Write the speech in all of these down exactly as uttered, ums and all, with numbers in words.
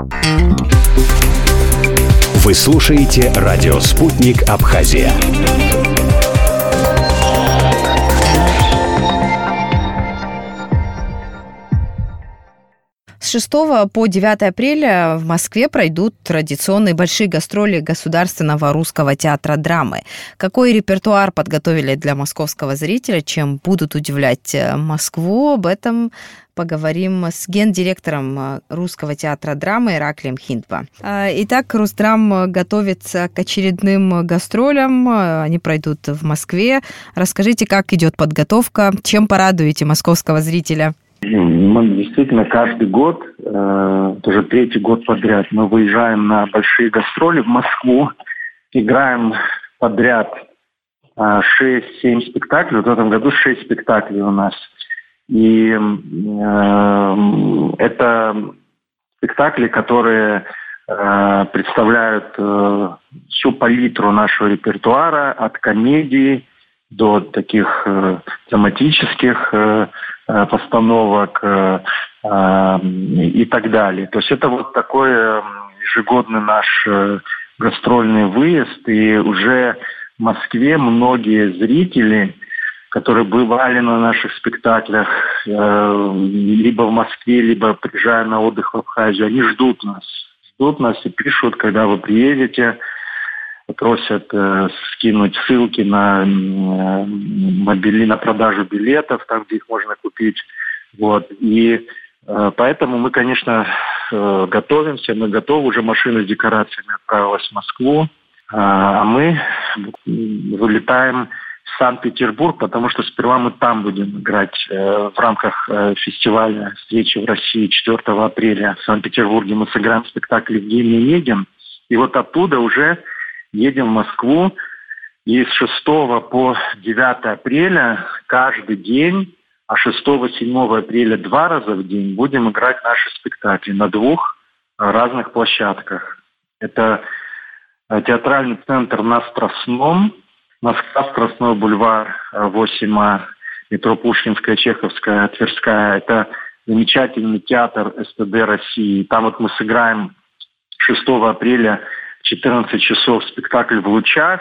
Вы слушаете радио «Спутник Абхазия». С шестого по девятое апреля в Москве пройдут традиционные большие гастроли Государственного русского театра драмы. Какой репертуар подготовили для московского зрителя, чем будут удивлять Москву, об этом поговорим с гендиректором Русского театра драмы Ираклием Хиндба. Итак, Русдрам готовится к очередным гастролям. Они пройдут в Москве. Расскажите, как идет подготовка, чем порадуете московского зрителя? Мы действительно каждый год, э, уже третий год подряд, мы выезжаем на большие гастроли в Москву, играем подряд э, шесть-семь спектаклей. Вот в этом году шесть спектаклей у нас. И э, это спектакли, которые э, представляют э, всю палитру нашего репертуара, от комедии до таких э, драматических э, постановок э, э, и так далее. То есть это вот такой ежегодный наш э, гастрольный выезд, и уже в Москве многие зрители, которые бывали на наших спектаклях, э, либо в Москве, либо приезжая на отдых в Абхазию, они ждут нас, ждут нас и пишут, когда вы приедете, просят э, скинуть ссылки на, э, мобили, на продажу билетов, там, где их можно купить. Вот. И э, поэтому мы, конечно, э, готовимся, мы готовы, уже машина с декорациями отправилась в Москву, э, а мы вылетаем в Санкт-Петербург, потому что сперва мы там будем играть э, в рамках э, фестиваля «Встречи в России» четвёртого апреля. В Санкт-Петербурге мы сыграем спектакль «Евгений Онегин», и вот оттуда уже едем в Москву, и с шестого по девятое апреля каждый день, а шестого-седьмого апреля два раза в день будем играть наши спектакли на двух разных площадках. Это театральный центр на Страстном, Москва, Страстной бульвар, восемь А, метро Пушкинская, Чеховская, Тверская. Это замечательный театр эс тэ дэ России. Там вот мы сыграем шестого апреля четырнадцать часов спектакль «В лучах»,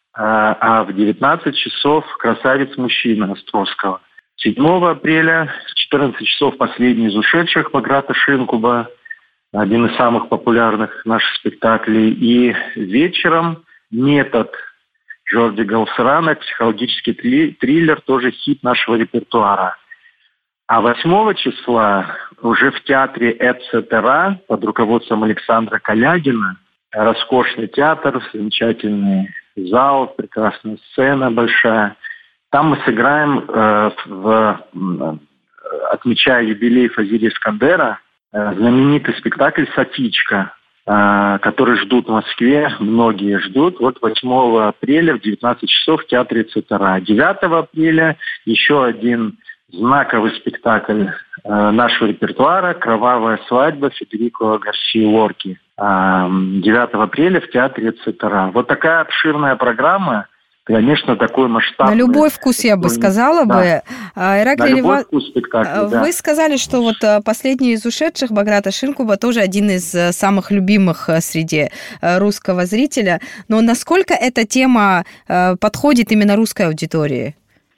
а в девятнадцать часов «Красавец-мужчина» Островского. седьмого апреля в четырнадцать часов последний из ушедших Баграта Шинкуба, один из самых популярных наших спектаклей. И вечером «Метод» Жорди Галсерана, психологический триллер, тоже хит нашего репертуара. А восьмого числа уже в театре «Эцетера» под руководством Александра Калягина, роскошный театр, замечательный зал, прекрасная сцена большая. Там мы сыграем, э, в, э, отмечая юбилей Фазиля Искандера, э, знаменитый спектакль «Софичка», э, который ждут в Москве, многие ждут. Вот восьмого апреля в девятнадцать часов в театре «Эцетера». девятого апреля еще один знаковый спектакль э, нашего репертуара «Кровавая свадьба» Федерико Гарсии Лорки. девятого апреля в театре «Эцетера». Вот такая обширная программа, конечно, такой масштабный. На любой вкус, я бы сказала да. бы. Ираклий, На любой Лева... вкус спектакля, Вы да. сказали, что вот последний из ушедших, Баграта Шинкуба, тоже один из самых любимых среди русского зрителя. Но насколько эта тема подходит именно русской аудитории?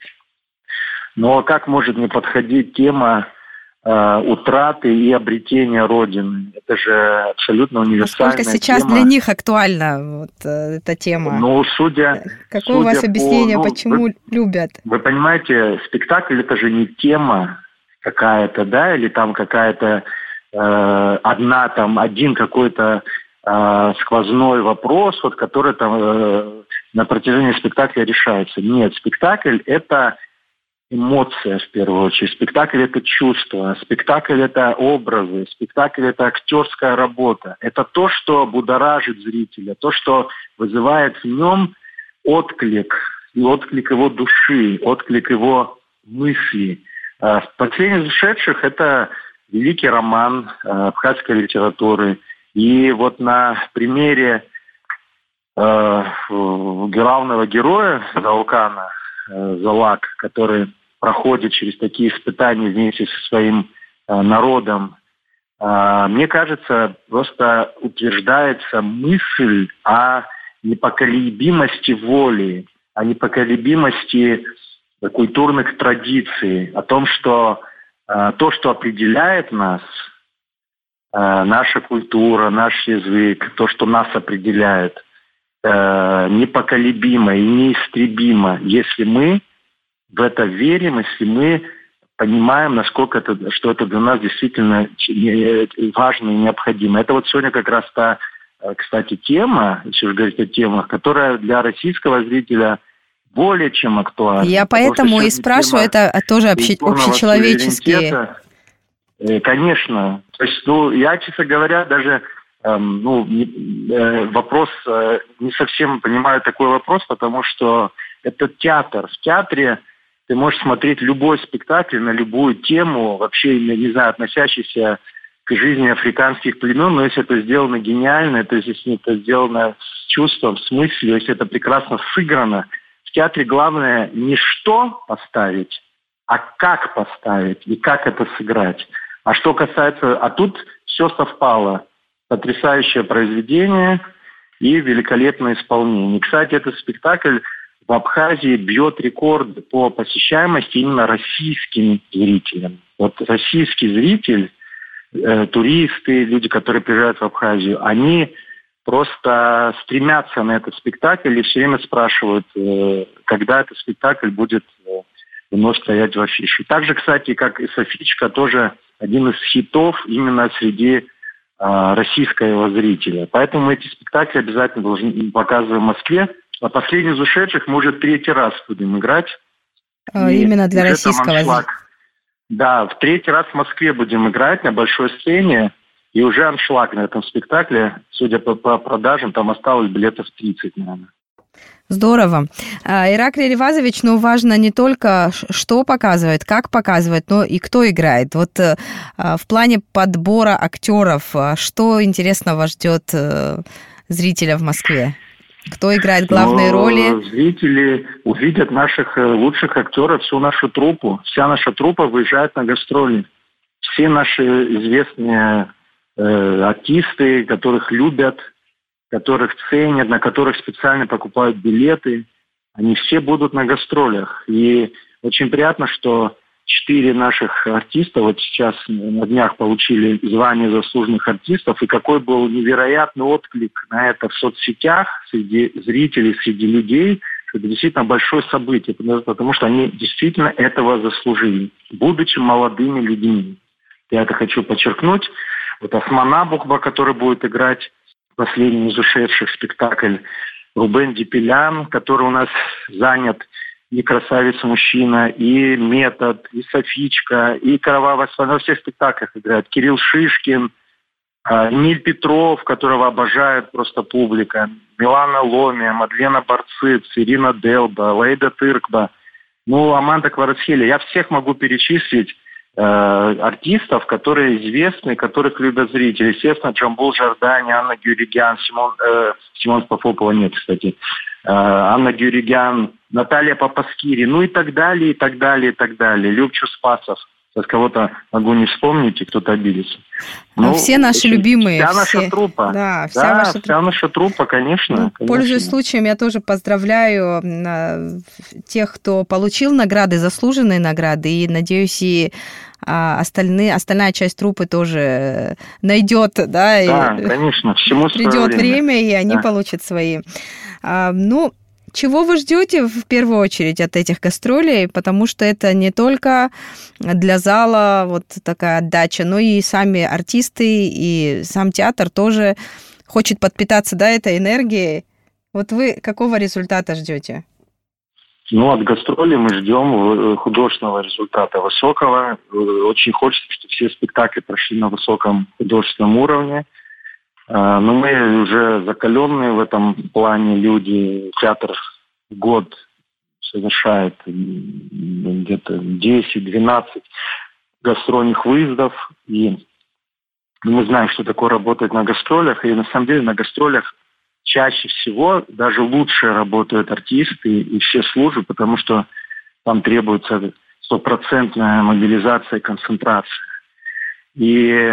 Ну, а как может не подходить тема э, утраты и обретения Родины? Это же абсолютно универсальная тема. Насколько сейчас тема. для них актуальна вот, э, эта тема? Ну, судя... Какое судя у вас объяснение, по, ну, почему вы, любят? Вы понимаете, спектакль – это же не тема какая-то, да, или там какая-то э, одна, там, один какой-то э, сквозной вопрос, вот, который там э, на протяжении спектакля решается. Нет, спектакль – это эмоция, в первую очередь. Спектакль – это чувство, спектакль – это образы, спектакль – это актерская работа. Это то, что будоражит зрителя, то, что вызывает в нем отклик, и отклик его души, отклик его мысли. «Последний из ушедших» – это великий роман абхазской литературы. И вот на примере э, главного героя Заукана, Залак, который проходит через такие испытания вместе со своим э, народом, мне кажется, просто утверждается мысль о непоколебимости воли, о непоколебимости культурных традиций, о том, что то, что определяет нас, наша культура, наш язык, то, что нас определяет, непоколебимо и неистребимо, если мы в это верим, если мы понимаем, насколько это, что это для нас действительно важно и необходимо. Это вот сегодня как раз та, кстати, тема, если уж говорить о темах, которая для российского зрителя более чем актуальна. Я поэтому и спрашиваю, это тоже общечеловеческие. Конечно. То есть, ну, я, честно говоря, даже эм, ну, э, вопрос, э, не совсем понимаю такой вопрос, потому что это театр. В театре ты можешь смотреть любой спектакль на любую тему, вообще, не знаю, относящийся к жизни африканских племен, но если это сделано гениально, то есть если это сделано с чувством, с мыслью, если это прекрасно сыграно, в театре главное не что поставить, а как поставить и как это сыграть. А что касается... А тут все совпало. Потрясающее произведение и великолепное исполнение. Кстати, этот спектакль в Абхазии бьет рекорд по посещаемости именно российским зрителям. Вот российский зритель, э, туристы, люди, которые приезжают в Абхазию, они просто стремятся на этот спектакль и все время спрашивают, э, когда этот спектакль будет э, вновь стоять в афише. Так же, кстати, как и «Софичка», тоже один из хитов именно среди э, российского зрителя. Поэтому эти спектакли обязательно должны показывать в Москве. А последний из ушедших мы уже третий раз будем играть. Именно для российского зрителя. Да, в третий раз в Москве будем играть на большой сцене. И уже аншлаг на этом спектакле. Судя по, по продажам, там осталось билетов тридцать, наверное. Здорово. Ираклий Ревазович, ну, важно не только, что показывает, как показывает, но и кто играет. Вот в плане подбора актеров, что интересного ждет зрителя в Москве? Кто играет главные Но роли? Зрители увидят наших лучших актеров, всю нашу труппу. Вся наша труппа выезжает на гастроли. Все наши известные э, артисты, которых любят, которых ценят, на которых специально покупают билеты, они все будут на гастролях. И очень приятно, что четыре наших артиста вот сейчас на днях получили звание заслуженных артистов, и какой был невероятный отклик на это в соцсетях, среди зрителей, среди людей, что это действительно большое событие, потому что они действительно этого заслужили, будучи молодыми людьми. Я это хочу подчеркнуть. Вот Осман Абухба, который будет играть последний из ушедших спектакль, Рубен Дипелян, который у нас занят, и «Красавица-мужчина», и «Метод», и «Софичка», и «Кровавая свадьба». Во всех спектаклях играет. Кирилл Шишкин, Эмиль Петров, которого обожает просто публика, Милана Ломия, Мадлена Барциц, Ирина Делба, Лейда Тыркба, ну, Аманда Кварацхели. Я всех могу перечислить э, артистов, которые известны, которых любят зрители. Естественно, Джамбул Жордани, Анна Гюригян, Симон, э, Симон Пафопова нет, кстати, э, Анна Гюригян, Наталья Папаскири, ну и так далее, и так далее, и так далее. Любчу Спасов. Сейчас кого-то могу не вспомнить, и кто-то обидится. Ну, все наши любимые. Вся все... наша труппа. Да, вся, да, ваша... вся наша труппа, конечно, ну, конечно. Пользуясь случаем, я тоже поздравляю тех, кто получил награды, заслуженные награды, и, надеюсь, и остальные, остальная часть труппы тоже найдет, да, да, и конечно, всему свое придет время. время, и они да. получат свои. Ну, чего вы ждете в первую очередь от этих гастролей? Потому что это не только для зала вот такая отдача, но и сами артисты, и сам театр тоже хочет подпитаться, да, этой энергией. Вот вы какого результата ждете? Ну, от гастролей мы ждем художественного результата высокого. Очень хочется, чтобы все спектакли прошли на высоком художественном уровне. Но мы уже закаленные в этом плане люди. Театр год совершает где-то десять-двенадцать гастрольных выездов. И мы знаем, что такое работать на гастролях. И на самом деле на гастролях чаще всего даже лучше работают артисты и все службы, потому что там требуется стопроцентная мобилизация и концентрация. И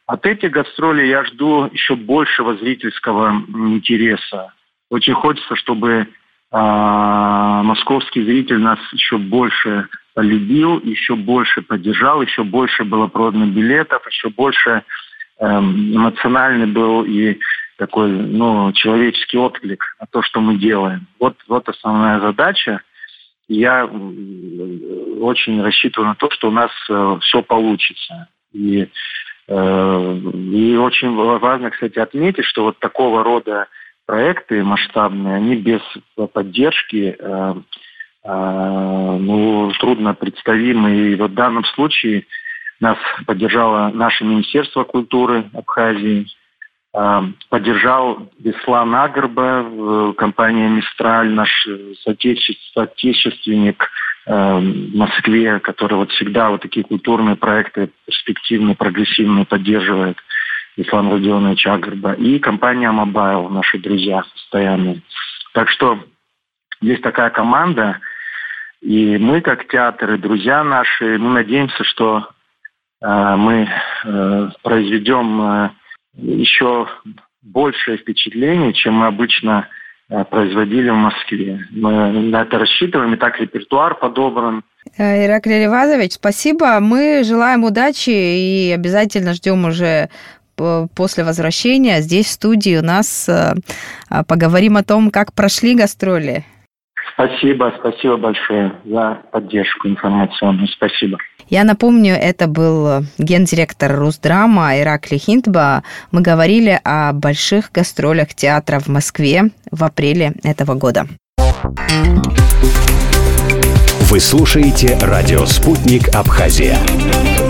от этих гастролей я жду еще большего зрительского интереса. Очень хочется, чтобы а, московский зритель нас еще больше полюбил, еще больше поддержал, еще больше было продано билетов, еще больше эм, эмоциональный был и такой, ну, человеческий отклик на то, что мы делаем. Вот, вот основная задача. Я очень рассчитываю на то, что у нас э, все получится. И, э, и очень важно, кстати, отметить, что вот такого рода проекты масштабные, они без поддержки э, э, ну, трудно представимы. И вот в данном случае нас поддержало наше Министерство культуры Абхазии, поддержал Беслан Агрба, компания «Мистраль», наш соотечественник в Москве, который вот всегда вот такие культурные проекты перспективные, прогрессивные поддерживает, Беслан Родионович Агрба, и компания «Мобайл», наши друзья постоянные. Так что есть такая команда, и мы, как театр, и друзья наши, мы надеемся, что мы произведем еще большее впечатление, чем мы обычно э, производили в Москве. Мы на это рассчитываем, и так репертуар подобран. Ираклий Ревазович, спасибо. Мы желаем удачи и обязательно ждем уже после возвращения здесь, в студии, у нас э, поговорим о том, как прошли гастроли. Спасибо, спасибо большое за поддержку информационную. Спасибо. Я напомню, это был гендиректор Русдрама Ираклий Хинтба. Мы говорили о больших гастролях театра в Москве в апреле этого года. Вы слушаете радио «Спутник Абхазия».